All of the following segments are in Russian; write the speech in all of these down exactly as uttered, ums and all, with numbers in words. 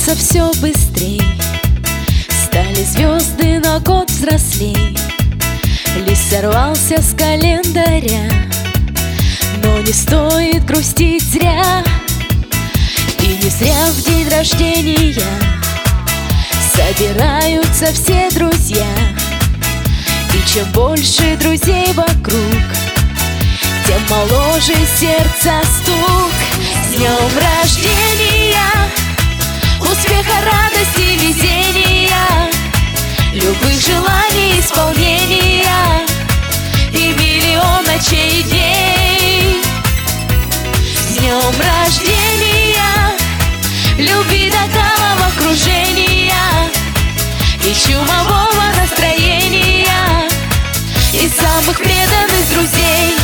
Несется все быстрей, стали звезды на год взрослей. Лист сорвался с календаря, но не стоит грустить зря. И не зря в день рождения собираются все друзья. И чем больше друзей вокруг, тем моложе сердца стук. С днем рождения! Успеха, радости, везения, любых желаний исполнения и миллион ночей и дней. С днем рождения! Любви до головокружения и чумового настроения и самых преданных друзей.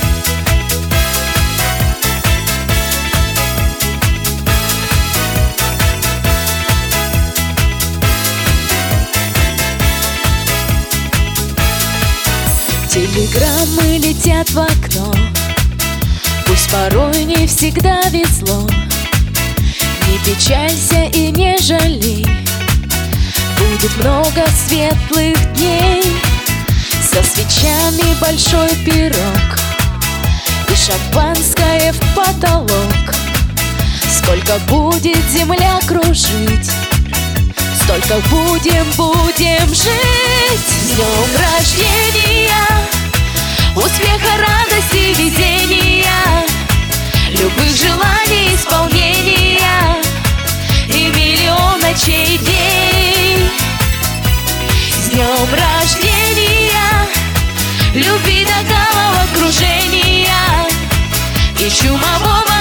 Телеграммы летят в окно, пусть порой не всегда везло. Не печалься и не жалей, будет много светлых дней. Со свечами большой пирог и шампанское в потолок. Сколько будет земля кружить, столько будем, будем жить. С днем рождения! Успеха, радости, везения, любых желаний исполнения и миллион ночей и дней. С днем рождения! Любви до головокружения и чумового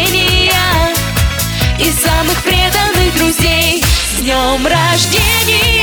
настроения и самых преданных друзей. С днем рождения!